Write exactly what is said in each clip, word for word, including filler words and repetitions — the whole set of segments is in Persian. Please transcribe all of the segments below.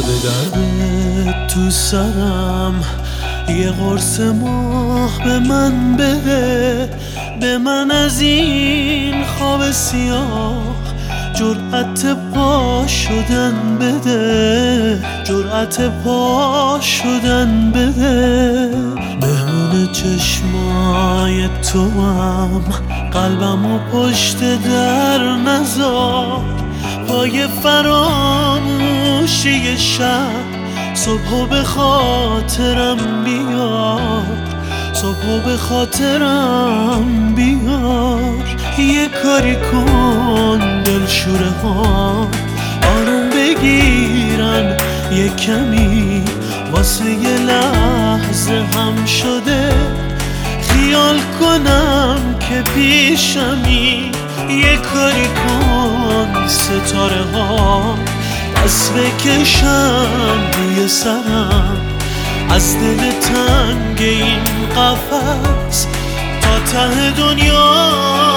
افتاده درد تو سرم، یه قرص ماه به من بده، به من از این خواب سیاه جرأت پا شدن بده، جرأت پا شدن بده. مهمون چشمای تو هم قلبم و پشت در نذار، پای فراموشی شب صبحو به خاطرم بیار، صبحو به خاطرم بیار. یه کاری کن دلشوره ها آروم بگیرن، یه کمی واسه یه لحظه هم شده خیال کنم که پیشمی. یه کاری کن ستاره ها دست بکشن روی سرم، از دل تنگ این قفس تا ته دنیا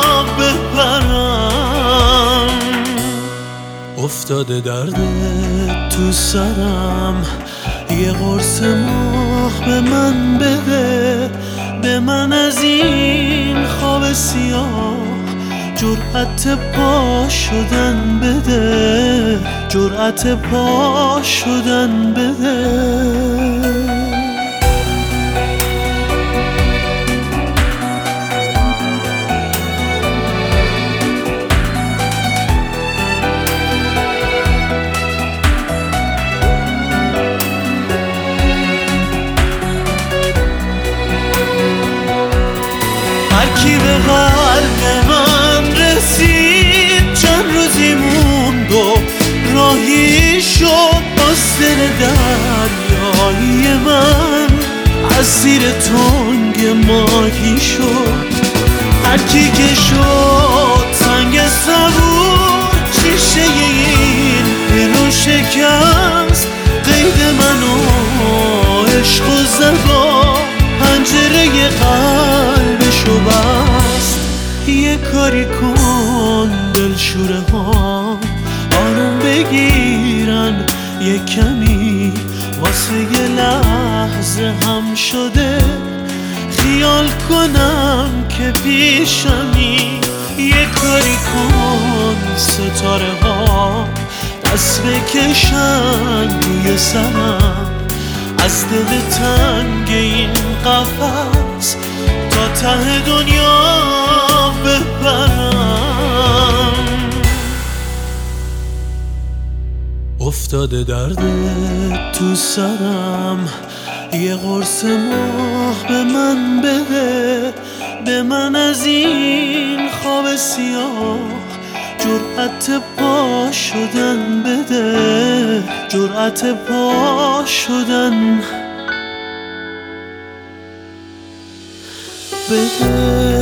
ببرم. افتاده درد تو سرم، یه قرص ماه به من بده، به من از این خواب سیاه جرأت پا شدن بده، جرأت پا شدن بده. هرکی به قلب من رسید چند روزی موند و راهی شد، باز دل دریایی من از زیر تنگ ماهی شد. هرکی که شد سنگ صبور شیشه این دلو شکست، قید منو عشق و زبا پنجره قلبشو بست. یه کاری کن دلشوره ها آروم بگیرن، یه کمی واسه یه لحظه هم شده خیال کنم که پیشمی. یه کاری کن ستاره ها دست بکشن روی سرم، از دل تنگ این قفس تا ته دنیا ببرم. افتاده درد تو سرم، یه قرص ماه به من بده، به من از این خواب سیاه جرأت پا شدن بده، جرأت پا شدن بده.